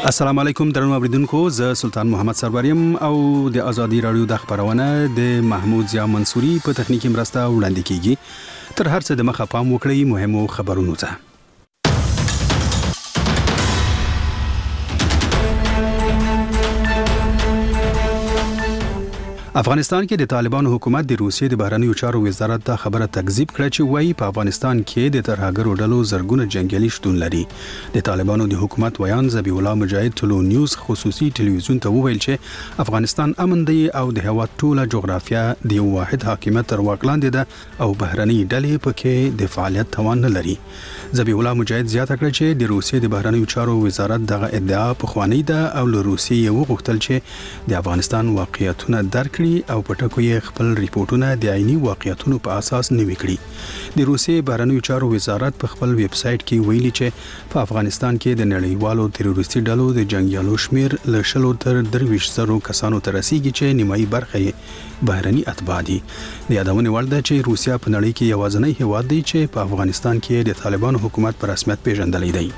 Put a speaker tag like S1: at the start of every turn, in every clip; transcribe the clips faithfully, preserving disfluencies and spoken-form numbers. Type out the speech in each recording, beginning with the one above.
S1: السلام علیکم درنو اوریدونکو، زه سلطان محمد سروریم او د ازادي رادیو د خبرونه د محمود ضیا منصوري په تخنیکی مرسته وړاندې کیږي. تر هر څه د مخه پام وکړئ مهمو خبرونو ته. افغانستان کې د طالبانو حکومت د روسیې د بهرنیو چارو وزارت دا خبره تکذیب کړه چې وایي په افغانستان کې د ترهګرو ډلو زرګونه جنگیالي شتون لري. د طالبانو د حکومت ویان ذبیح الله مجاهد ټلو نیوز خصوصي ټلویزیون ته وویل چې افغانستان امن دی او د هیواد ټوله جغرافیه د یو واحد حاکمیت تر واک لاندې ده او بهرني ډلې پکې د فعالیت توان نه لري. ذبیح الله مجاهد زیاته کړه چې د روسیې د بهرنیو چارو وزارت دغه ادعا پخوانی ده او له روسیې یې وغوښتل چې د افغانستان واقعیتونه درک او پټکو یې خپل ریپورتونه د عیني واقعیتونو په اساس نوي کړي. د روسیې بهرنیو چارو وزارت په خپل ویب سټ کې ویلي چې په افغانستان کې د نړیوالو تروریستي ډلو د جنگیالو شمیر له شلو تر درویشت زرو کسانو ته رسیږي چې نیمایي برخه یې بهرني اتباع دي. د یادونې وړ ده چې روسیا په نړۍ کې یوازینی هیواد دی چې په افغانستان کې د طالبانو حکومت په رسمیت پیژندلی دی.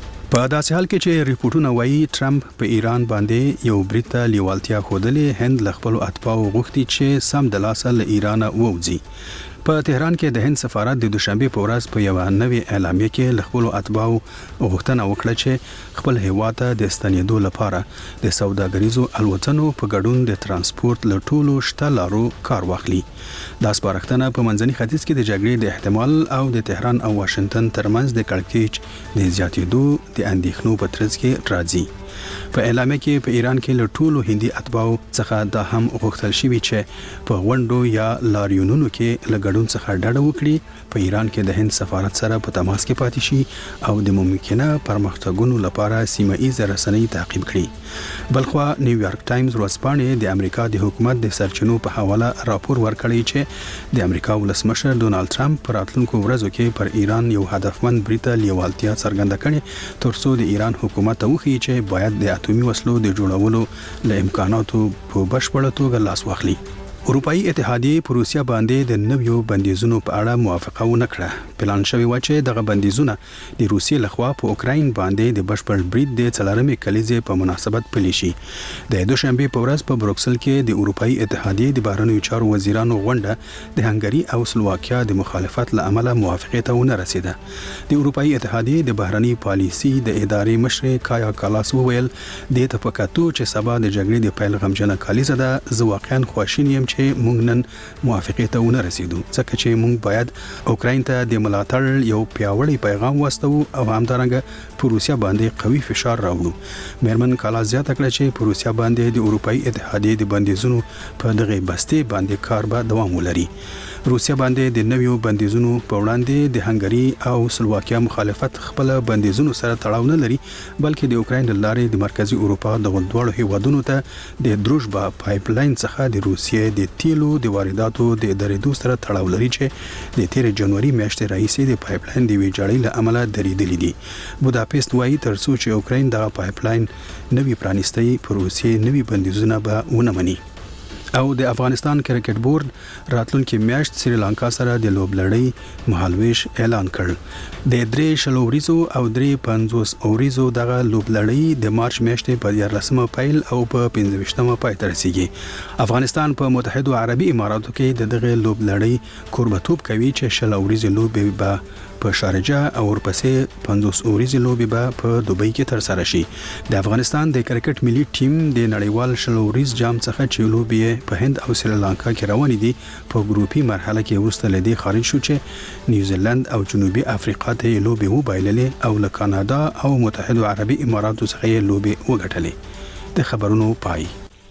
S1: په داسې حال کې چې ریپورتونه وایي ټرمپ په ایران باندې یو برید ته لیوالتیا ښودلې، هند له خپلو اتباعو غوښتي چې سم د لاسه له ایرانه ووځي. په تهران کې د هند سفارت د دوشنبه په ورځ په یو نوې اعلامیه کې له خپلو اتباعو غوښتنه وکړه چې خپل هیواد ته د ستنېدو لپاره د سوداګریزو الوتنو په ګډون د ترانسپورت له ټولو شته لارو کار واخلي. دا سپارښتنه په منځني ختیځ کې د جګړې د احتمال او د تهران او واشنگټن ترمنځ د کړکېچ د زیاتېدو د اندېښنو په ترڅ کې راځي. په اعلامیه کې په ایران کې له ټولو هندي اتباعو څخه دا هم غوښتل شوی چې په غونډو یا لاریونونو کې له ګډون څخه ډډه وکړي، په ایران کې د هند سفارت سره په تماس کې پاتې شي او د ممکنه پرمختګونو لپاره سیمه ایزه رسنۍ تعقیب کړي. بلخوا نیویارک ټایمز ورځپاڼې د امریکا د حکومت د سرچینو په حواله راپور ورکړی چې د امریکا ولسمشر ډونالد ټرمپ په راتلونکو ورځو کې پر ایران یو هدفمند برید لیوالتیا څرګنده کړي ترڅو د ایران حکومت ته وښيي چې باید د اتومي وسلو د جوړولو له امکاناتو په بشپړه توګه لاس واخلي. اروپאי اتحادیه په روسیا باندې د نویو بندیزونو په اړه موافقه ونه کړه. پلان شوی و چې دغه بندیزونه د روسیې لخوا په اوکراین باندې د بشپړ برید د څلورمې کلیزې په مناسبت پلي شي. د دوشنبه په ورځ په بروکسل کې د اروپאי اتحادیه د بهرنیو چارو وزیرانو غونډه د هنګری او سلواکیا د مخالفت له امله موافقه ته ونه رسیده. د اروپאי اتحادیه د بهرنی پالیسي د ادارې مشر کایا کالاس وویل د تفکاتو چې سبا د جګړې د پیل غمجنه کلیزه ده، زه واقعا خواشین یم چې مونږ نن موافقه ته ونه رسیدو، ځکه چې مونږ باید اوکراین ته د ملاتړ یو پیاوړی پیغام واستو او همدارنګه په روسیا باندې قوي فشار راوړو. میرمن کالا زیاته کړه چې په روسیا باندې د اروپאי اتحادیه د بندیزونو په دغه بستې باندې کار به دوام ولري. روسیا باندې د نویو بندیزونو په وړاندې د هنګری او سلواکیا مخالفت خپل بندیزونو سره تړاو نه لري، بلکې د اوکراین لارې د مرکزی اروپا د غونډوالو هیوادونو ته د دروژبا پایپ لاین څخه د روسیې د تیلو د وارداتو د درېدو سره تړاو لري چې د تیر جنوري میاشتې راهیسې د پایپ لاین د ویجاړۍ له امله درېدلې دي. بوداپست وايي ترڅو چې اوکراین دغه پایپ لاین نوی پرانیستي په روسیې نوی بندیزونه به ونه مني. او د افغانستان کرکټ بورډ راتلونکي میاشت سریلانکا سره د لوبلړۍ مهالویش اعلان کړ. د درې شلو وریزو او درې پنځوس اوریزو دغه لوبلړۍ د مارچ میاشتې په دیارلسمه پیل او په پنځه ویشتمه پای ته رسیږي. افغانستان په متحده عربي اماراتو کې د دغه لوبلړۍ کوربتوب کوي چې شل اوریزې لوبې به په شارجه او ورپسې پنځوس اوریزې لوبې به په دوبۍ کې ترسره شي. د افغانستان د کرکټ ملي ټیم د نړیوال شل اوریز جام څخه چې لوبې په هند او سریلانکا کې روانې دي په ګروپي مرحله کې وروسته له دې خارج شو چې نیوزیلند او جنوبي افریقا ته لوبې وبایللې او له کاناډا او متحده عربي اماراتو څخه لوبې وګټلې. د خبرونو پای.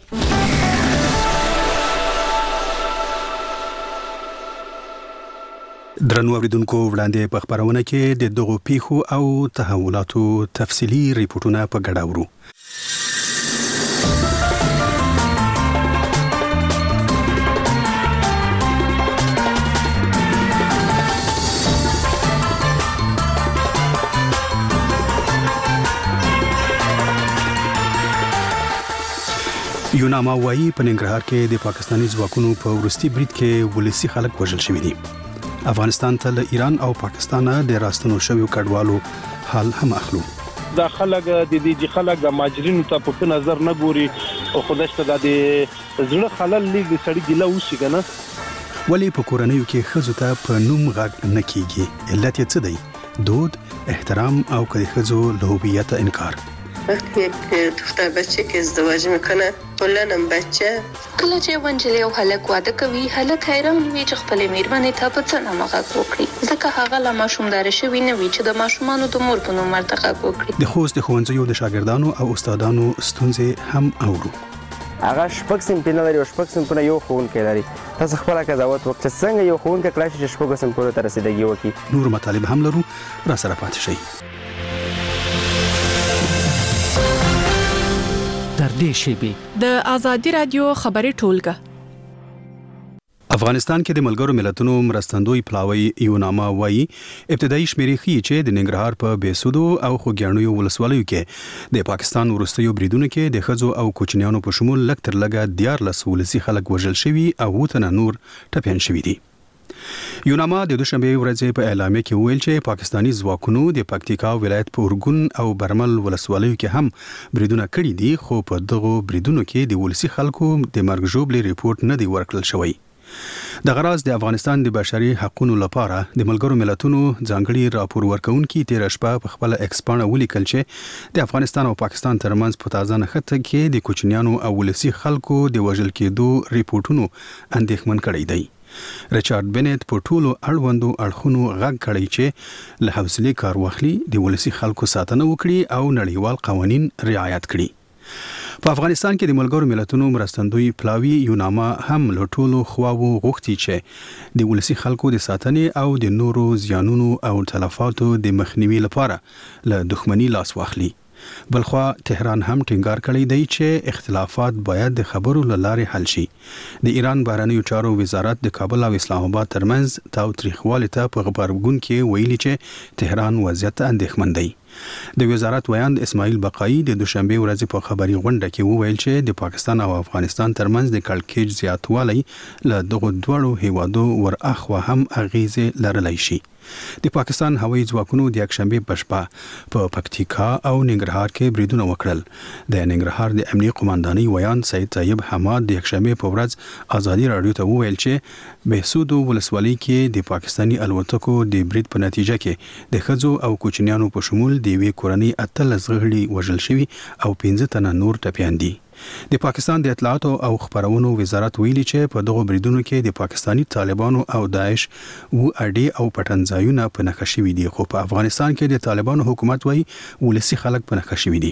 S1: درنو اوریدونکو، وړاندې په خبرونه کې د دغو پیښو او تحولاتو تفصیلی ریپورتونه په ګډه ورو. یوناما وايي په ننګرهار کې د پاکستاني ځواکونو په وروستي برید کې ولسی خلک وژل شوي دي. افغانستان ته له ایران او پاکستان د راستنو شویو کډوالو حال هم اخلو.
S2: د خلک د دې چې خلک د ماجرینو ته په نظر نه ګوري او خودش ته د زړه خلل لګي سړی ګیله وشي کنه.
S1: ولی په کورنیو کې ښځو ته په نوم غږ نه کیږي، علت یې څه دی؟ دود، احترام او کدی ښځو له هویت انکار.
S3: وقتی یک دختر بچه که ازدواج میکنه کلنم بچه
S4: کله چې ونجلې او هلک واده کوي، هلک حیران وي چې خپلې میرمنې ته په څه نامه غږ وکړي، ځکه هغه لا ماشومداره شوی نه وي چې د ماشومانو د مور په نوم ورته غږ وکړي.
S1: د خوست د ښوونځیو د شاګردانو او استادانو ستونزې هم اورو.
S5: هغه شپږ صنفونه لري او شپږ صنفونه یو ښوونکی لري. تاسو خپله قضاوت وکړئ چې څنګه یو ښوونکی کولای شي چې شپږو صنفونو ته رسیدګي وکړي.
S1: نور مطالب هم لرو، را سره پاتې شئ.
S6: در دې شیبې
S7: د آزادي رادیو خبري ټولګه.
S1: افغانستان کې د ملګرو ملتونو مرستندوی پلاوی یوناما وایي ابتدایي شمیرې ښیي چې د ننګرهار په بیسودو او خوږیاڼیو ولسوالیو کې د پاکستان وروستیو بریدونو کې د ښځو او کوچنیانو په شمول لږ تر لږه دیارلس ولسي خلک وژل شوي او اووه تنه نور ټپیان شوي دي. یوناما د دوشنبه ورځې په اعلامیه کې ویل چې پاکستانی ځواکونو د پکتیکا ولایت په اورګون او برمل ولسوالیو کې هم بریدونه کړي دي، خو په دغو بریدونو کې د ولسي خلکو د مرګ ژوبلې ریپورت نه دی ورکړل شوی. د غراز د افغانستان د بشري حقوقو لپاره د ملګرو ملتونو ځانګړي راپور ورکونکي تیر شپه په خپل ایکس پاڼه ولیکل چې د افغانستان او پاکستان ترمنځ په تازه نښته کې د کوچنیانو او ولسي خلکو د وژل کېدو ریپورتونو اندېښمن کړی دی. ریچارډ بنت په ټولو اړوندو اړخونو غږ کړی چې له حوصلې کار واخلي، د ولسي خلکو ساتنه وکړي او نړیوال قوانین رعایت کړي. په افغانستان کې د ملګرو ملتونو مرستندوی پلاوی یوناما هم له ټولو خواوو غوښتي چې د ولسي خلکو د ساتنې او د نورو زیانونو او تلفاتو د مخنیوي لپاره له دښمنۍ لاس واخلي. بلخوا تهران هم ټینګار کړی دی چې اختلافات باید د خبرو له لارې حل شي. د ایران بهرنیو چارو وزارت د کابل او اسلام آباد ترمنځ تاوتریخوالي ته په غبرګون کې ویلي چې تهران وضعیت اندېښمن دی. د وزارت ویاند اسماعیل بقایی د دوشنبه ورځې په خبري غونډه کې وویل چې د پاکستان او افغانستان ترمنځ د کړکېچ زیاتوالی له دغو دوړو هیوادو ور اخوا هم اغیزه لرلی شي. د پاکستان هوایي ځواکونو د یکشنبه په شپه په پکتیکا او ننګرهار کې بریدونه وکړل. د ننګرهار د امنیه قوماندانۍ ویاند سید طیب حماد د یکشنبه په ورځ آزادي رادیو ته وویل چې بیسودو ولسوالۍ کې د پاکستانی الوتکو د برید په نتیجه کې د ښځو او کوچنیانو په شمول د یوې کورنۍ اتلس غړي وژل شوي او پنځه تنه نور ټپیان دي. د پاکستان د اطلاعاتو او خبرونو وزارت ویلي چې په دغو بریدونو کې د پاکستانی طالبانو او داعش و اډي او پټنځایونه په نښه شوي دي، خو په افغانستان کې د طالبانو حکومت وایي ولسي خلک په نښه شوي دي.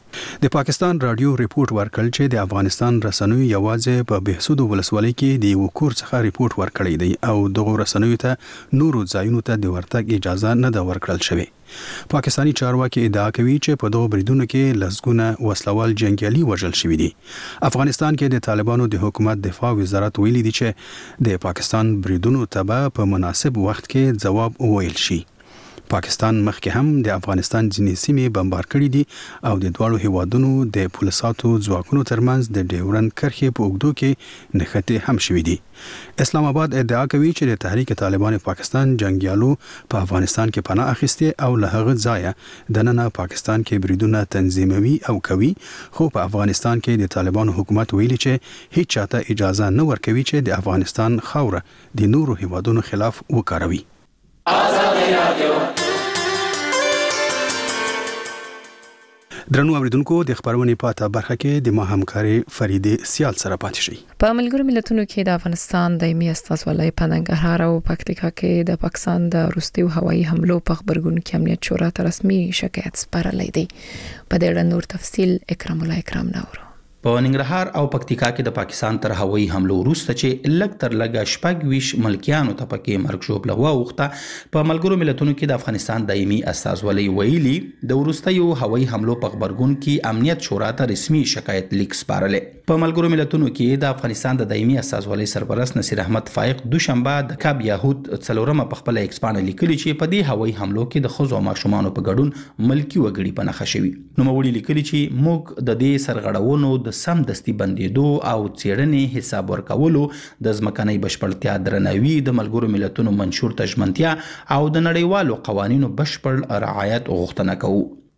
S1: د پاکستان رادیو ریپورت ورکړ چې د افغانستان رسنیو یوازې په بهسودو ولسوالۍ کې د یو کور څخه ریپورت ورکړی دی او دغه رسنیو ته نورو ځایونو ته د ورتګ اجازه نه ده ورکړل شوې. پاکستانی چارواکي ادعا کوي چې په دغه بریدونو کې لسګونه وسلوال جنگیالي وژل شوي دي. افغانستان کې د طالبانو د حکومت دفاع وزارت ویلي دی چې د پاکستان بریدونو ته په مناسب وخت کې جواب وویل شي. پاکستان مخکې هم د افغانستان ځینې سیمې بمبار کړي دي او د دواړو هیوادونو د پولیساتو ځواکونو ترمنځ د ډیورند کرښې په اوږدو کې نښتې هم شوي دي. اسلام آباد ادعا کوي چې د تحریک طالبان پاکستان جنگیالو په افغانستان کې پناه اخیستې او له هغه ځایه دننه پاکستان کې بریدونه تنظیموي او کوي، خو په افغانستان کې د طالبانو حکومت ویلي چې هیڅ چاته اجازه نه ورکوي چې د افغانستان خاوره د نورو هیوادونو خلاف وکاروي. درنو اوریدونکو د خبرونې پاته برخه کې د ما همکاري فریده سیال سره پاتې شي.
S7: په ملګرو ملتونو کې د افغانستان دایمي استازولۍ په ننګرهار او پکتیکا کې د پاکستان د وروستیو هوایي حملو په خبرګون کې امنیت شورا ته رسمي شکایت سپارلی دی. په دې اړه نور تفصیل اکرام الله اکرام ناورو.
S6: په ننګرهار او پکتیکا کې د پاکستان تر هوایي حملو وروسته چې لږ تر لږه شپږ ویش ملکیانو ته پکې مرګ ژوبله واوښته، په ملګرو ملتونو کې د افغانستان دایمي استازولۍ ویلي د وروستیو هوایي حملو په خبرګون کې امنیت شورا ته رسمي شکایت لیک سپارلی. په ملګرو ملتونو کې د افغانستان د دایمي استازولۍ سرپرست نصیر احمد فائق دوشنبه د کاب یهود څلورمه په خپل ایکس پاڼه لیکلي چې په دې هوایي حملو کې د ښځو او ماشومانو په ګډون ملکي وګړي په نښه شوي. نوموړي لیکلي چې موږ د دې سرغړونو د سم دستي بندیدو او څېړنې حساب ورکولو د ځمکنۍ بشپړتیا درناوي، د ملګرو ملتونو منشور ته ژمنتیا او د نړیوالو قوانینو بشپړ رعایت غوښتنه کوو.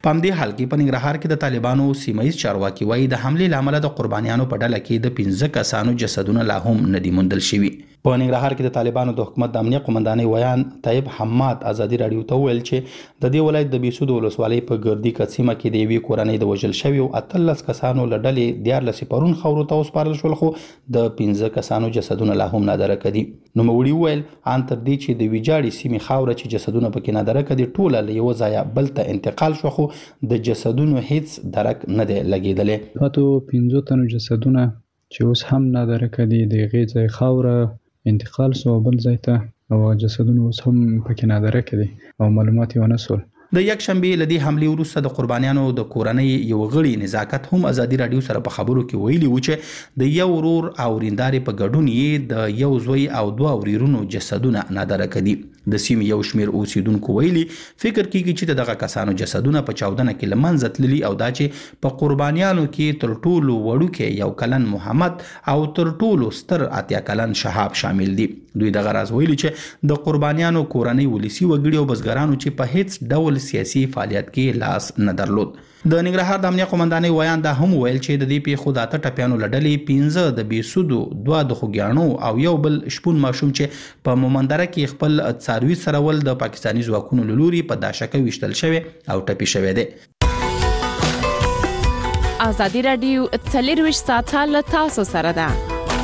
S6: په همدې حال کې په ننګرهار کې د طالبانو سیمایي چارواکي وایي د حملې لامل د قربانیانو په ډله کې د پنځه کسانو جسدونه لا هم نه دي موندل شوي. په ننګرهار کې د طالبانو د حکومت د امنیه قومندانۍ ویان طیب حماد ازادي رادیو ته ویل چې د دې ولایت د بیسود ولسوالۍ په ګردی کڅیمه کې د یوې کورنۍ د وژل شوي او اتلس کسانو له ډلې دیارلس پرون خاورو ته وسپارل شول، خو د پنځه کسانو جسدونه لا هم نادره دي. نوموړي ویل ان تر دې چې د ویجاړې سیمې خاوره چې جسدونه پکې نادره دي ټوله له یو ځایه بل ته انتقال شو، خو د جسدونو هیڅ درک نه دی لګېدلی.
S8: پاتو پنځه تنو جسدونه چې اوس هم نادره دي د هغې ځای خاوره انتقال سو بل ځای ته او جسدونه اوس هم پکې نادره دي او معلومات یې ونه سول.
S6: د یک شنبې لدی حمله وروسته د قربانیانو د کورنۍ یو غړي نزاکت هم ازادي رادیو سره په خبرو کې ویلي و چې د یو ورور او ریندارې په ګډون یې د یو زوی او دوه وريرونو جسدونه نادره کړي. د سیمې یو شمیر اوسیدونکو ویلي فکر کیږي چې دغه کسانو جسدونه په چاودنه کې لمنځه تللي او دا چې په قربانیانو کې تر ټولو وړوکی یو کلن محمد او تر ټولو ستر اتیا کلن شهاب شامل دي. دوی دغه راز ویلي چې د قربانیانو کورنۍ ولسی وګړي او بزګرانو چې په هیڅ ډول سیاسي فعالیت کې لاس نه درلود. د ننګرهار د امنیه قومندانۍ ویان دا هم ویل چې د دې پیښو د اته ټپیانو لړلې پنځه د بیسودو دوه د خوګیانو او یو بل شپون ماشوم چې په مومندره کې خپل څاروي سرول د پاکستاني ځواکونو له لوري په داشکه وشتل شوی او ټپي شوی دی.
S9: ازادي رادیو څلرویشت ساعته له تاسو سره ده.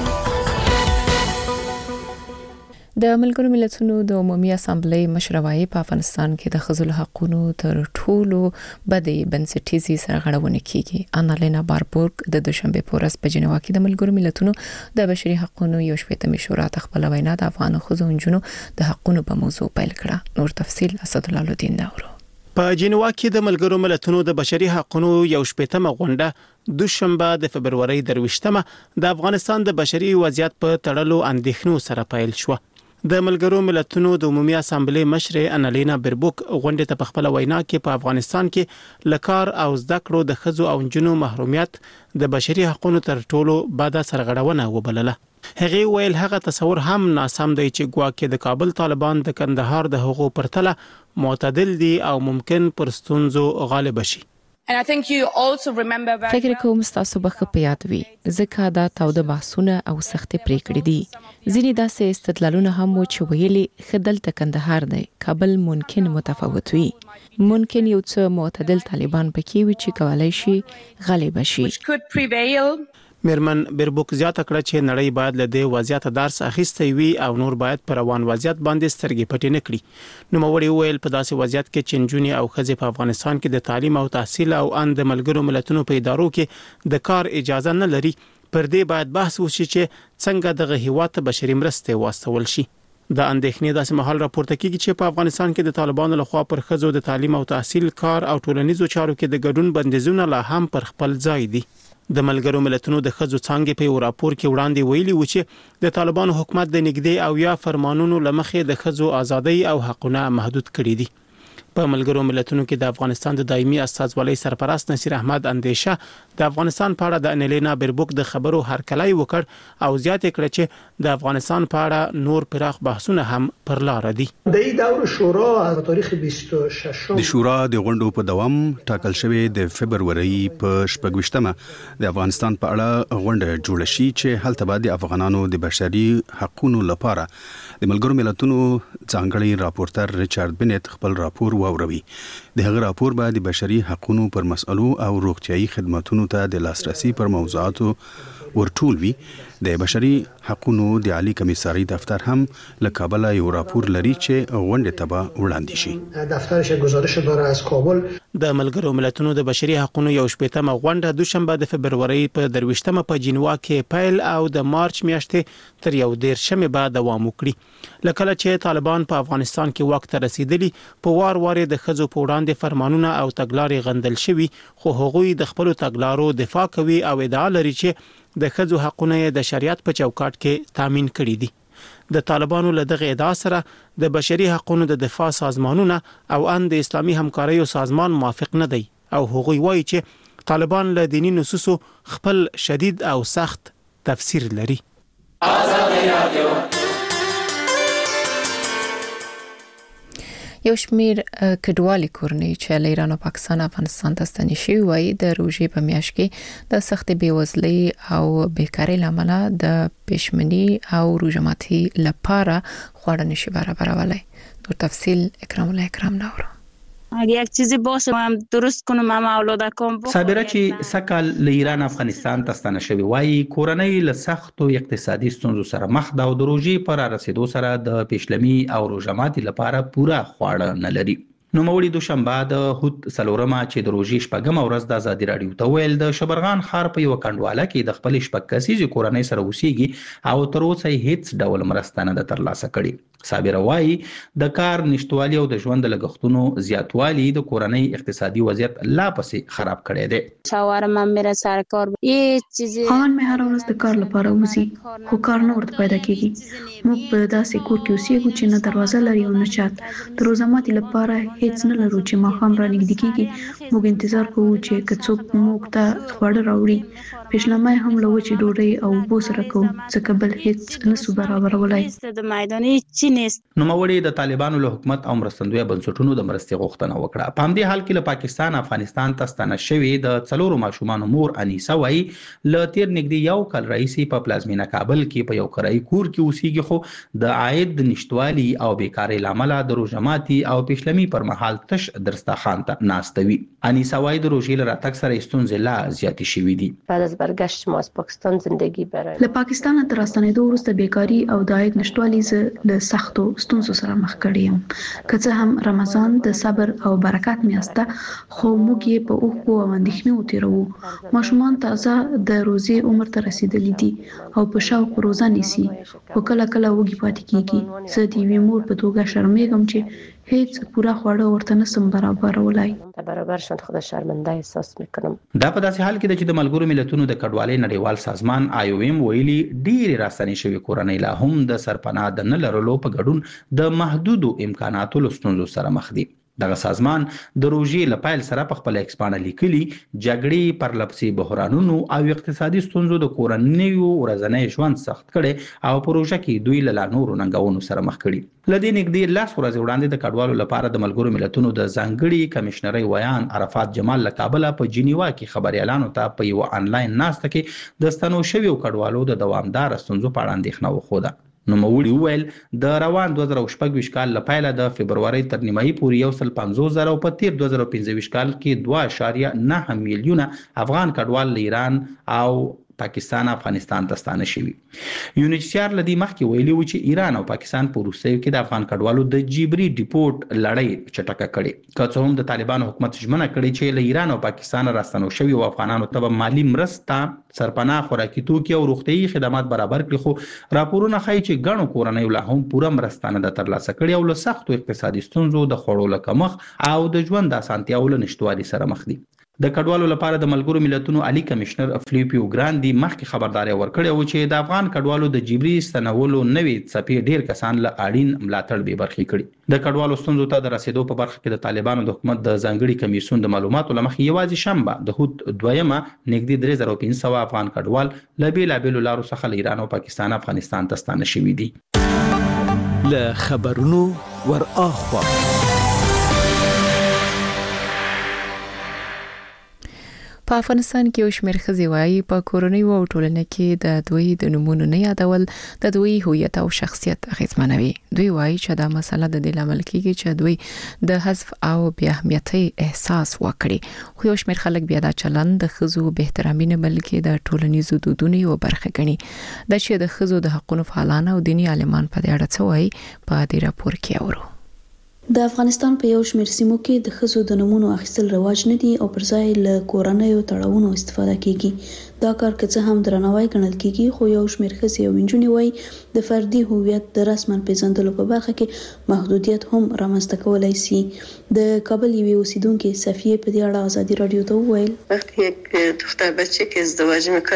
S7: د ملګرو ملتونو د عمومي اسامبلې مشروعي په افغانستان کې د ښځو حقوقو تر ټولو بدې بنسټیزي سرغړونه کیږي. انالینا باربورګ د دوشنبه په ورځ په جنیوا کې د ملګرو ملتونو د بشري حقوقو یو شپږمه شورا ته خپل وینا د افغان ښځو او نجونو د حقوقو په موضوع پیل کړه. نور تفصيل اسد الله الدین نورو.
S10: په جنیوا کې د ملګرو ملتونو د بشري حقوقو یو شپږمه غونډه دوشنبه د فبرवरी درويشتمه د افغانستان د بشري وضعیت په تړلو اندېښنو سره پیل شو. د ملګرو ملتونو د عمومي اسامبلې مشر انالینا بربوک غونډه ته په خپل وینا کې په افغانستان کې لکار او زده کړو د ښځو او نجونو محرومیت د بشري حقوقو تر ټولو بد سرغړونه وبلله. هغه ویل هغه تصور هم ناسم دی چې ګواکې د کابل طالبان د کندهار د حقوقو پرتله معتدل دي او ممکن پر ستونزو غالب شي.
S7: فکر کوم تاسو به په یاد وي ځکه دا تاوده بحثونه او سختې پریکړې دي. ځینې داسې استدلالونه هم و چې ویلي خدل ته کندهار دی کابل ممکن متفاوت وي، ممکن یو څه معتدل طالبان پکې وي چې کولای شي غالب شي.
S10: میرمن بربوک زیاته کړه چې نړۍ باید له دې وضعیت درس اخیستی وي او نور باید پر روان وضعیت باندې سترګې پټې نه کړي. نو موري ویل په داسې وضعیت کې چې نجونې او ښځې په افغانستان کې د تعلیم او تحصیل او ان د ملګرو ملتونو په ادارو کې د کار اجازه نه لري، پر دې باید بحث وشي چې څنګه دغه هیواد ته بشري مرستې واستول شي. د اندېښنې داسې مهال راپورته کیږي چې په افغانستان کې د طالبانو لخوا پر ښځو د تعلیم او تحصیل کار او ټولنیزو چارو کې د ګډون بندیزونه لا هم پر خپل ځای دي. د ملګرو ملتونو د ښځو څانګې په یو راپور کې وړاندې ویلي و چې د طالبانو حکومت د نږدې او یا فرمانونو لمخې د ښځو ازادۍ او حقوقونه محدود کړي دي. په ملګرو ملتونو کې د افغانستان د دایمي استازولۍ سرپرست نصیر احمد اندیشه د افغانستان په اړه د انالینا بربوک د خبرو هرکلی وکړ او زیاته کړه چې د افغانستان په اړه نور پراخ بحثونه هم پر لار دي.
S11: د دور شورا از تاریخ بیست و شش
S1: د شورا د غونډو په دوام ټاکل شوی د فبرवरी په شپږمه د افغانستان په اړه غونډه جوړه شي چې هلته به د افغانانو د بشري حقوقو لپاره د ملګرو ملتونو ځانګړي راپورټر ریچارډ بنت خپل راپور واوروي. د هغه راپور به د بشري حقوقو پر مسئلو او روغتيایي خدماتو ته د لاسرسي پر موضوعاتو ورټول وی. د بشري حقوقو د عالی کمیساري دفتر هم له کابل یو راپور لري چې غونډه ته به وړاندې شي.
S11: دفترش گزارش داره از کابل.
S10: د ملګرو ملتونو د بشري حقوقو یو شپږمه غونډه دوشنبه د فبرवरी په درويشتمه په جنیوا کې پیل او د مارچ میاشتې تر یو دیرشمه بعد دوام وکړي. لکه چې طالبان په افغانستان کې وخت رسیدلی په وار وار د ښځو په وړاندې فرمانونه او تګلارې غندل شوي، خو هغوی د خپل تګلارو دفاع کوي او ادعا لري چې د ښځو حقوقونه د شریعت په چوکاټ کې تامین کړي دي. د طالبانو له دغه ادعا سره د بشري حقوقو د دفاع سازمانونه او ان د اسلامي همکاریو سازمان موافق نه دی او هغوی وایي چې طالبان له دینی نصوصو خپل شدید او سخت تفسیر لري.
S7: یو شمیر کډوالي کورنۍ چې له ایران او پاکستان افغانستان ته ستنې شوي وای د روزي په میاشت کې د سخت بیوزلۍ او بیکاری لامل د پښمنۍ او روزماتي لپاره خوړه نشي برابرولای. نور تفصیل اکرام الله اکرام نورو.
S12: اگه یک چیزی باشه هم درست کنم هم اولادکم بخورم.
S6: صابره چې سکل له ایران افغانستان ته ستنه شوی وای کورنۍ له سختو اقتصادي ستونزو سره مخ ده او د روزي پر رسیدو سره د پښلمي او روزماتي لپاره پوره خواړه نه لري. نو موړي دوشنبه د هوت سلورمه چې د روزي شپږم ورځ د ازادي رادیو ته ویل د شبرغان ښار په یو کندواله کې د خپل شپږ کسیزې کورنۍ سره اوسېږي او تر اوسه هیڅ ډول مرسته نه ده ترلاسه کړې. صابره وایي د کار نشټوالي او د ژوند لګښتونو زیاتوالی د کورنۍ اقتصادي وضعیت لا پسې خراب کړی دی.
S12: شاورم هم میره سر کار هیڅ چیزی
S13: خان مې هر ورځ د کار لپاره وځي خو کار نه ورته پیدا کیږي. موږ په داسې کور کې اوسېږو چې نه دروازه لري او نه چت. د روزماتي لپاره هیڅ نه لرو چې ماښام را نږدې کیږي. موږ انتظار کوو چې که څوک موږ ته خواړه راوړي. پښلمای هم له وچې ډوډۍ او اوبو سره کوو ځکه بل هیڅ نسو برابرولای.
S12: د میداني چی نیست.
S6: نو موړي د طالبانو له حکومت او مرستندوی بنسټونو د مرستې غوښتنه وکړه. په همدې حال کې له پاکستان افغانستان ته ستنه شوی د څلورو ماشومان مور انیسه وای ل تیر نږدې یو کال رئیسي په پلازمینه کابل کې په یو کرایي کور کې اوسېږي خو د عاید نشټوالي او بیکاری لامل د روزماتي او پښلمي پر مهال تش درستخان ته ناستوي. انیسه وای د روزي له راتګ سره ستونزې لا زیاتې شوې دي.
S3: بعد از برگشت ما از پاکستان زندگی برای
S13: له پاکستان تر راستنېدو وروسته بیکاری او د عاید نشټوالي ز له سختو ستونزو سره مخ کړی یم. که څه هم رمضان د صبر او برکت میاشت ده خو موږ یې په اوښکو او اندېښنو تیروو. ماشومان تازه د روزي عمر ته رسیدلي دي او په شوق روزه نیسي خو کله کله وږي پاتې کیږي. زه د یوې مور په توګه شرمېږم چې هیڅ پوره خواړه ورته نسم برابرولای.
S3: برابرشان خود شرمنده احساس میکنم.
S6: دا په داسې حال کې د چې د ملګرو ملتونو د کډوالۍ نړیوال سازمان آی او ایم ویلي ډېری راستنې شوی کورنۍ لا هم د سرپناه د نه لرلو په ګډون د محدودو امکاناتو له ستونزو سره مخ دي. دغه سازمان د روزي لپایل سره په خپل ایکسپانه لیکلي جګړې پرلپسې بحرانونو او اقتصادي ستونزو د کورنیو ورځنی ژوند سخت کړي او پروژه کې دوی له نورو ننګونو سره مخ کړي. لدې نږدې لاس ورځې وړاندې د کډوالو لپاره د ملګرو ملتونو د ځانګړي کمشنري ویان عرفات جمال له کابل په جنیوا کې خبريالانو ته په یو انلاین ناسته کې د ستنو شویو کډوالو د دوامدار ستونزو په اړه اندېښنه وښوده. نو موړي وویل د روان دوه زره شپږ کال لپاره د فبرवरी تر نیمایي پورې یو سل پنځوس زره او په تیر دوه زره پنځه کال کې دوه اعشاریه نه میلیونه افغان کډوال له ایران او پاکستان افغانستان ته ستانه شوي. یونیسیار لدی مخکې ویلي و چې ایران او پاکستان په روسیو کې د افغان کډوالو د جبري ډیپورټ لړۍ چټکه کړي. که څه هم د طالبانو حکومت ژمنه کړې چې له ایران او پاکستان راستنو شوي او افغانانو ته مالی مرسته سرپناه خوراکي توکي او روغتيایي خدمات برابر کړي خو راپورونه ښایي چې ګڼو کورنیو لا هم پوره مرسته نه ده ترلاسه کړې او له سختو اقتصادي ستونزو د خوړو له کمښت او د ژوند د اسانتیاو له نشټوالي سره مخ دي. د کډوالو لپاره د ملګرو ملتونو عالی کمشنر فلیپیو ګراندي مخکې خبرداري ورکړې و چې د افغان کډوالو د جبري ستنولو نوې څپې ډیر کسان له اړین ملاتړ به برخې کړي. د کډوالو ستونزو ته د رسیدو په برخه کې د طالبانو د حکومت د ځانګړي کمیسیون د معلوماتو لمخې یوازې شنبه د هوت دویمه نږدې درې زره پنځه سوه افغان کډوال له بیلابېلو لارو څخه له ایران او پاکستان افغانستان ته ستانه شوي دي.
S14: له خبرونو ور اخوا
S7: په افغانستان کې یو شمېر ښځې وایي په کورنۍ او ټولنه کې د دوی د نومونو نه یادول د دوی هویت او شخصیت اغېزمنوي. دوی وایي چې دا مسله د دې لامل کېږي چې دوی د حذف او بې اهمیتۍ احساس وکړي. خو یو شمېر خلک بیا دا چلند د ښځو بې احترامي نه بلکې د ټولنیزو دودونو یوه برخه ګڼي. دا چې د ښځو د حقونو فعالان او دیني عالمان په دې اړه څه وایي په دې راپور کې اورو.
S13: د افغانستان په یو شمېر سیمو کې د ښځو د نومونو اخیستل رواج نه دي او پر ځای له کورنیو تړاوونو استفاده کیږي. دا کار که څه هم درناوی ګڼل کیږي خو یو شمېر ښځې او نجونې وایي د فردي هویت د رسما پیژندلو په برخه کې محدودیت هم رامنځته کولای شي. د کابل یوې اوسیدونکې صفیه په دې اړه ازادي رادیو ته وویل
S3: وقتی یک دختر بچه که ازدواج میکنه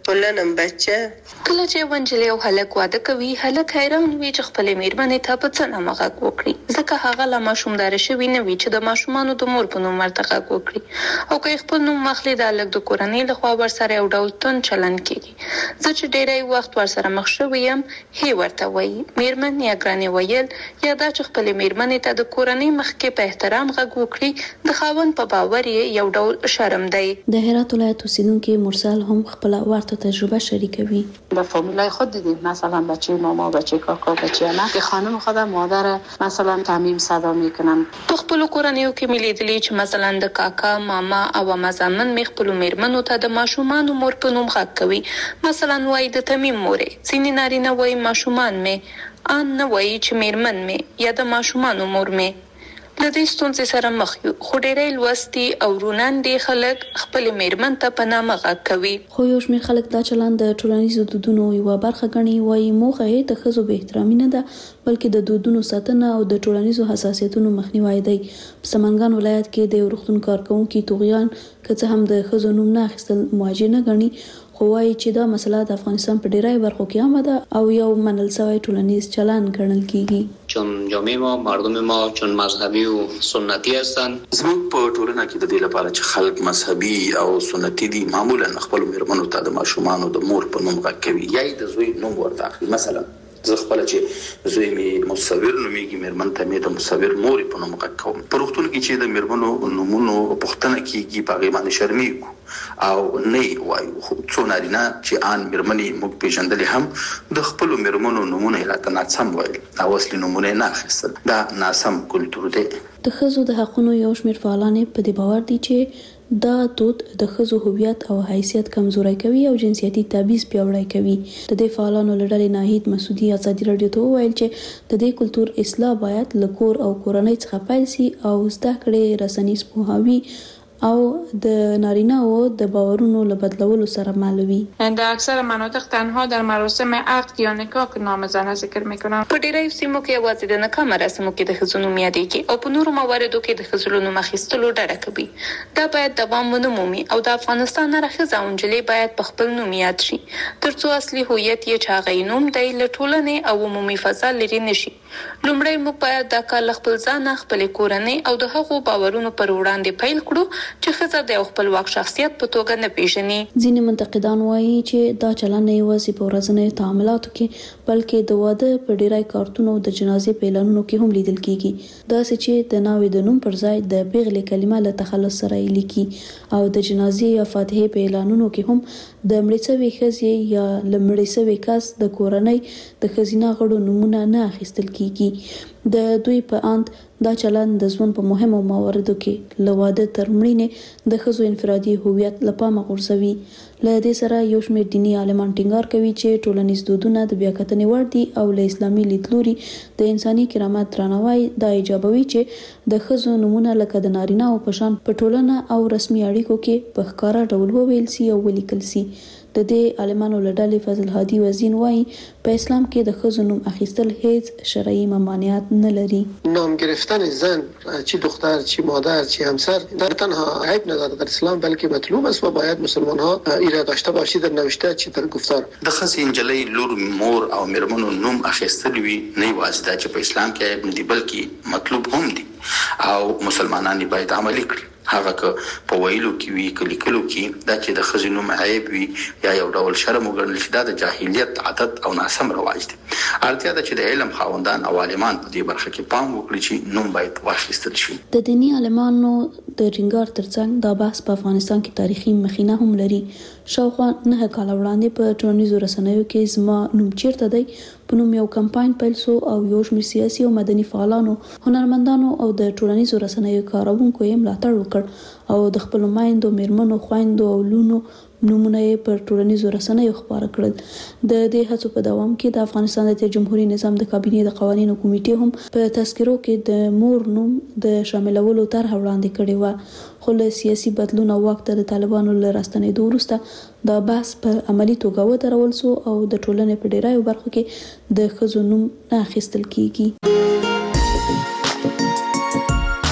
S3: ولنم بچه.
S4: کله چې ونجلې او هلک واده کوي هلک حیران وي چې خپل میرمنې ته په څه نامه غږ وکړي ځکه هغه لا ماشومدار شوی نه وي چې د ماشومانو د مور په نوم ورته غږ وکړي او که خپل نوم مخلي د هلک د کورنۍ لخوا ورسره یو ډول تون چلن کیږي زه چې ډېری وخت ورسره مخ شوی یم هی ورته وایي میرمن یا ګرانې ویل یا دا چې خپل میرمنې ته د کورنۍ مخکې په احترام غږ وکړي د خاوند په باور یې یو ډول شرم دی.
S13: د هرات ولایت اوسیدونکو مرسل هم خپل ورته تجربه شریکوي.
S15: به فامیلای خود دیدیم مثلا بچه ماما بچه کاکا بچه انا که خانم خود مادر مثلا تعمیم صدا میکنن
S4: په خپل کورنیو کې ملیدلی چې مثلا د کاکا ماما او مزامن می خپل میرمنو ته د ماشومان مور په نوم غږ کوي مثلا وای د تمیم مورې ځینې نارینه وای ماشومان می ان نه وای چې میرمن می یا د ماشومان مور می د دې ستونزې سره مخ یو خو ډېری لوستي او روناندې خلک خپل میرمن ته په نامه غږ کوي
S13: خو یو شمېر خلک دا چلند د ټولنیزو دودونو یوه برخه ګڼي وایي موخه یې د ښځو بې احترامي نه ده بلکې د دودونو ساتنه او د ټولنیزو حساسیتونو مخنیوی دی. په سمنګان ولایت کې د یو روغتون کارکوونکي طغیان که څه هم د ښځو نوم نه اخیستل مواجه نه ګڼي خو وایي چې دا مسله د افغانستان په ډیری برخو کې عامه ده او یو منل شوی ټولنیز چلند ګڼل کیږي.
S16: چون جامعه ما مردم ما چون مذهبی و سنتی هستن زموږ په ټولنه کې د دې لپاره چې خلک مذهبي او سنتي دي معمولا خپل میرمنو ته د ماشومانو د مور په نوم غږ کوي یا د زوی نوم ورته اخلي. مثلا زه خپل چې زوی می مصور نومېږي میرمن ته می د مصور مور په نوم غږ کوم. په روغتون کې چې د میرمنو نومونو پوښتنه کیږي په هغې باندې شرمېږو او نه وایو خو څو نارینه چې آن میرمنې موږ پیژندلې هم د خپلو میرمنو نومونه یې راته ناسم ویل او اصلي نومونه یې نه اخیستل. دا ناسم کلتور دی.
S13: د ښځو د حقونو یو شمېر فعالان په دې باور دي چې دا دود د ښځو هویت او حیثیت کمزوری کوي او جنسیتي تبعیض پیاوړی کوي. د دې فعالانو له ډلې ناهید مسعودي ازادي راډیو ته وویل چې د دې کلتور اصلاح باید له کور او کورنۍ څخه پیل شي او زده کړې رسنیز پوهاوی او د نارینه او د باورونو له بدلولو سره مل وي.
S17: در اکثر مناطق تنها در مراسم عقد یا نکاح که نام زن ذکر میکنن.
S4: په ډیری سیمو کې یوازې د نکاح مراسمو کې د ښځو نوم یادېږي او په نورو مواردو کې د ښځو نوم اخیستلو ډډه کوي. دا باید دوام ونه مومي او د افغانستان هره ښځه او نجلۍ باید په خپل نوم یاد شي ترڅو اصلي هویت یې چې هغه نوم دی له ټولنې او عمومي فضا لرې نشي. لومړی موږ باید دا کار له خپل ځانه خپل کورنۍ او د هغو باورونو پر وړاندې پیل کړو چې ښځه د خپلواک شخصیت په توګه نه پیژني.
S13: ځینې منتقدان وایي چې دا چلند نه یوازې په ورځنیو تعاملاتو کې بلکې د واده په ډیری کارتونو او د جنازې په اعلانونو کې هم لیدل کیږي. داسې چې د ناوې د نوم پر ځای د پیغلې کلمه له تخلص سره لیکي او د جنازې یا فاتحې په اعلانونو کې هم د مړې شوې ښځې یا له مړې شوي کس د کورنۍ د ښځینه غړو نومونه نه اخیستل کیږي. د دوی په اند دا چلند د ژوند په مهمو مواردو کې له واده تر مړینې د ښځو انفرادي هویت له پامه غورځوي. له دې سره یو شمېر دیني عالمان ټینګار کوي چې ټولنیز دودونه د بیاکتنې وړ دي او له اسلامي لیدلوري د انساني کرامت درناوی دا ایجابوي چې د ښځو نومونه لکه د نارینه او په شان په ټولنه او رسمي اړیکو کې په ښکاره ډول وویل سي او ولیکل سي. د دې عالمانو له ډلې فضل هادي وزین وایي په اسلام کې د ښځو نوم اخیستل هیڅ شرعي ممانعت نه لري.
S11: نام گرفتن زن چی دختر چی مادر چی همسر در تنها عیب ندارد در اسلام بلکه مطلوب است و باید مسلمان ها ایره داشته باشی در نوشته چی در گفتار.
S16: د ښځې نجلۍ لور مور او میرمنو نوم اخیستل وي نه یوازې دا چې په اسلام کې عیب نه دي بلکې مطلوب هم دي او مسلمانان باید عملي کړي. هغه که په ویلو کې وي که لیکلو کې دا چې د ښځې نوم عیب وي یا یو ډول شرم وګڼل شي دا د جاهلیت عادت او ناسم رواج دی. اړتیا ده چې د علم خاوندان او عالمان په دې برخه کې پام وکړي چې نوم باید واخیستل شي.
S13: د دیني عالمانو د ټینګار ترڅنګ دا بحث په افغانستان کې تاریخي مخینه هم لري. شاوخوا نه کال وړاندې په ټولنیزو رسنیو کې زما نوم چیرته دی په نوم یو کمپاین پیل سو او یو شمېر سیاسي او مدني فعالانو هنرمندانو او د ټولنیزو رسنیو کارونکو یې ملاتړ وکړ او د خپلو میندو میرمنو خویندو او لونو نومونه یې پر ټولنیزو رسنیو خپاره کړل. د دې هڅو په دوام کې د افغانستان د جمهوریت نظام د کابینې د قوانینو کمیټې هم په تذکرو کې د مور نوم د شاملولو طرحه وړاندې کړې وه خو له سیاسي بدلون او واک ته د طالبانو له راستنېدو وروسته دا بحث په عملي توګه ودرول سو او د ټولنې په ډیرایو برخو کې د ښځو نوم نه اخیستل کیږي.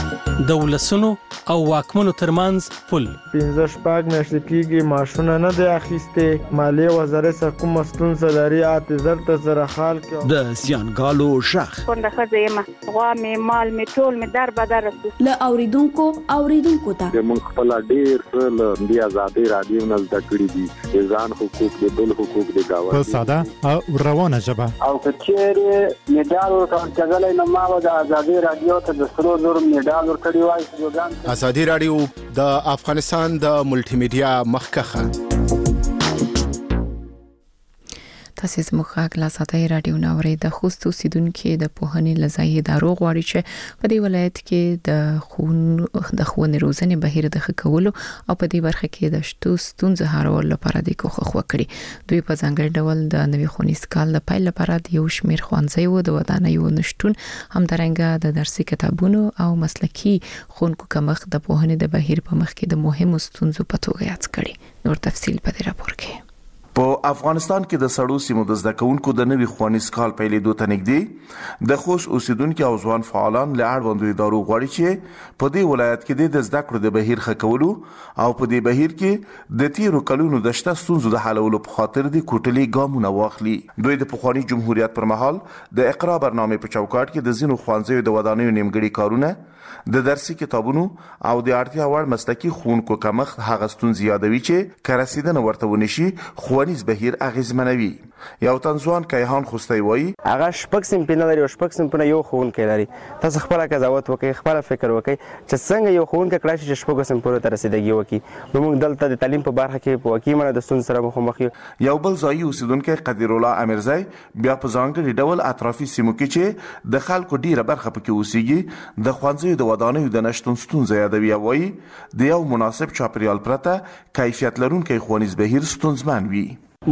S14: د ولسونو او واکمنو ترمنځ پل.
S18: پنځه شپږ میاشتې کېږي معاشونه نه دی اخیستې. مالیې وزارت سره کومه ستونزه لري اعتذار ته سره حال کړو.
S14: د زیانګالو شخ
S12: کونډه ښځه یم، غوا مې مال مې ټول مې در بدر رسو.
S19: له اوریدونکو اوریدونکو ته
S20: موږ خپل ډیر څه له دې آزادۍ رادیو نه زده کړي دي، ځان حقوق د بل حقوق د گاونډي
S21: په ساده او روانه ژبه.
S22: او کچېرې میډال ورکول کېدلی نو ما د آزادۍ رادیو ته د سرو زرو میډال ورکړی وای.
S23: آزادۍ رادیو د افغانستان د ملټي میډیا مخکخه.
S7: تاسو زموږ غږ له آزادۍ رادیو نه اورئ. د خوست اوسیدونکو د پوهنې لزایي ادارو غواړي چې په دې ولایت کې د خون د ښوونې روزنې بهیر د ښه کولو او په دې برخه کې د شتو ستونزو هوارولو لپاره د کوښښ وکړي. دوی په ځانګړي ډول د نوي ښوونیز کال د پیل لپاره د یو شمېر ښوونځیو د ودانیو نشټون، همدارنګه د درسي کتابونو او مسلکي ښوونکو کمښت د پوهنې د بهیر په مخ کې د مهمو ستونزو په توګه یاد کړي. نور تفصیل په دې راپور کې.
S24: په افغانستان کې د سړو سیمو د زده کوونکو د نوي ښوونیز کال پیلېدو ته نږدې د خوست اوسیدونکو او ځوان فعالان له اړوندو ادارو غواړي چې په دې ولایت کې د زده کړو د بهیر ښه کولو او په دې بهیر کې د تیرو کلونو د شته ستونزو د حلولو په خاطر د کوټلي ګامونه واخلي. دوی د پخواني جمهوریت پر مهال د اقرا برنامه په چوکاټ کې د ځینو ښوونځیو د ودانیو نیمګړي کارونه، د درسي کتابونو او د اړتیا وړ مسلکي ښوونکو کمښت هغه ستونزې یادوي چې که رسیدنه ورته ونشي ښوونیز بهیر اغیزمنوي. یو تنځوان کیهان خوستی وایي
S5: هغه شپږ صنفونه لري او شپږ صنفونه یو ښوونکی لري. تاسو خپله قضاوت وکړئ، خپله فکر وکړئ چې څنګه یو ښوونکی کړای شي چې شپږو صنفونو ته رسیدګي وکړي. نو موږ دلته د تعلیم په برخه کې په واقعي معنی د ستونزو سره مخامخ یو.
S24: یو بل ځایي اوسیدونکی قدیرالله امیرزی بیا په ځانګړي ډول اطرافي سیمو کې چې د خلکو ډیره برخه پکې اوسیږي د ښوونځیو د ودانیو د نشتون ستونزه یادوي. وایي د یو مناسب چاپیریال پرته کیفیت لرونکی ښوونیز بهیر ستونزمن وي.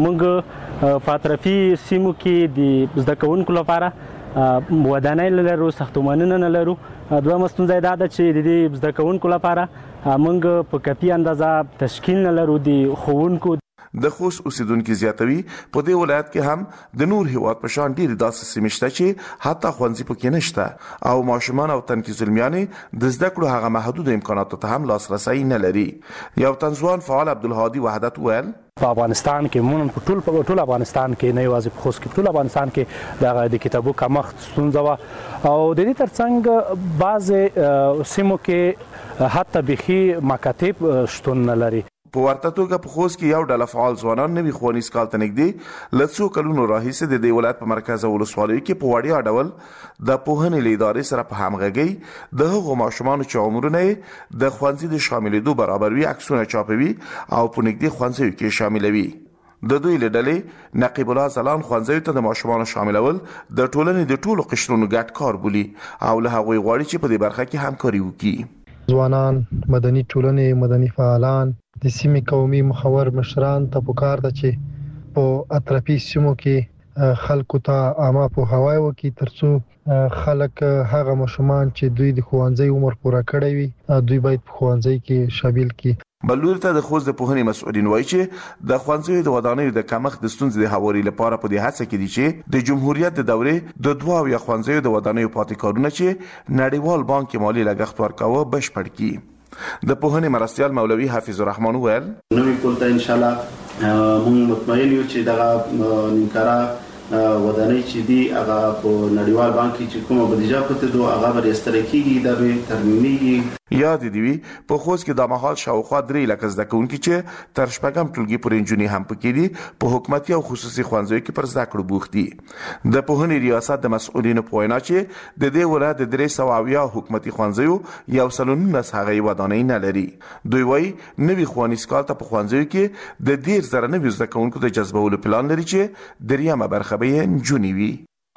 S25: موږ په اطرافي سیمو کې د زده کوونکو لپاره ودانۍ نه لرو، ساختمانونه نه لرو. دویمه ستونزه دا ده چې د دې زده کوونکو لپاره موږ په کافي اندازه تشکیل نه لرو د ښوونکو.
S24: د خوست اوسیدونکو زیاتوي په دې ولایت کې هم د نور هیواد په شان ډېر داسې سیمې شته چې حتی ښوونځي پکې نشته او ماشومان او تنکي زلمیانې د زده کړو هغه محدود امکاناتو ته هم لاسرسی نه لري. یو تنځوان فعال عبدالهادي وحدت وویل
S25: په افغانستان کې مونږ په ټول په ټول افغانستان کې نه یوازې په خوست کې ټول افغانستان کې د کتابو کمښت ستونزه وه او د دې ترڅنګ بعضې سیمو کې حتی بيخي مکاتب شتون نه لري.
S24: په ورته توګه په خوست کې یو ډله فعال ځوانان نوي ښوونیز کال ته نږدې له څو کلونو راهیسې د دې ولایت په مرکز او ولسوالیو کې په وړیا ډول د پوهنې له ادارې سره په همغږۍ د هغو ماشومانو چې عمرونه یې د ښوونځي د شاملېدو برابر وي عکسونه چاپوي او په نږدې ښوونځیو کې شاملوي. د دوی له ډلې نقیب الله ځلان ښوونځیو ته د ماشومانو شاملول د ټولنې د ټولو قشرونو ګډ کار بولي او له هغوی غواړي چې په دې برخه کې همکاري وکړي.
S18: ځوانان، مدني ټولنې، مدني فعالان، د سیمې قومي مخور مشران ته پکار ده چې په اطرافي سیمو کې خلکو ته عامه پوهاوی وکړي ترڅو خلک هغه ماشومان چې دوی د ښوونځي عمر پوره کړی وي دوی باید په ښوونځي کې شامل کړي.
S24: بلور ته د خوست د پوهنې مسؤلین وایي چې د ښوونځیو د ودانیو د کمښت د ستونزې د هواري لپاره په دې هڅه کې دي چې د جمهوریت د دورې د دوه اویا ښوونځیو د ودانیو پاتې کارونه چې نړیوال بانک مالي لګښت ورکاوه بشپړ کړي. د پوهنې مرستیال مولوي حفیظ الرحمن وویل
S26: نوې کول ته ان شاء الله موږ مطمئن یو چې دغه نیمکاره ودانۍ چې دی هغه په نړیوال بانک کې چې کومه بودیجه پته دو هغه به استفاده کیږي دا به ترمیمي.
S24: یاد دی وی په خوست کې د مهال شاوخوا درې لکه زده کوونکي چې تر شپږم ټولګي پورې نجونې هم پکې دي په حکومتي او خصوصي ښوونځیو کې پر زده کړو بوخت دي. د پوهنې ریاست د مسؤلینو په وینا چې د دې ولایت د درې سوه اویا حکومتي ښوونځیو یو سل نولس هغې ودانۍ نه لري. دوی وایي نوي ښوونیز کال ته په ښوونځیو کې د ډېر زره نوي زده کوونکو د جذبولو پلان لري چې درېیمه برخه به یې نجونې وي.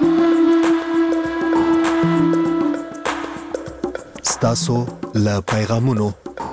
S14: ستاسو له پیغامونو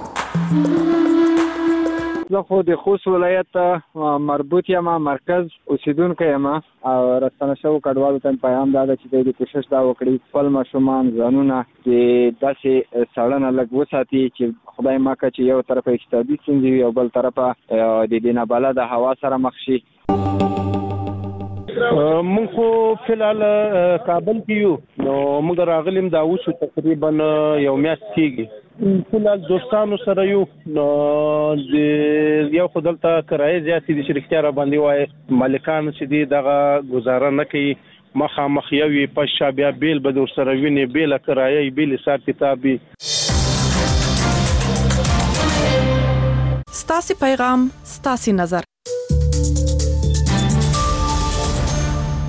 S27: زه خو د خوست ولایت مربوط یم، مرکز اوسیدونکی یم او رسنه شوو کډوالو ته پیغام دا ده چې دوی د کوشش دا وکړي خپل ماشومان ځانونه د داسې څارنه لږ وساتي چې خدای مکه چې یو طرفه اقتصادي ستونزې وي او بل طرفه د دې نابلده هوا سره مخ شي.
S1: مونږ خو فلال کابل کې یو نو موږ راغلیم دا اوس تقریبا یو میاشت کېږي فلال دوستانو سره یو نو یو خدلته کرایه زیاتې دي شرکتیا را باندې وای مالکان چې دي دغه گزاره نه کوي مخامخ یوي پښه بیا بیل به در سره ویني بیل کرایه بیل حساب کتابي.
S2: ستاسو پیغام ستاسو نظر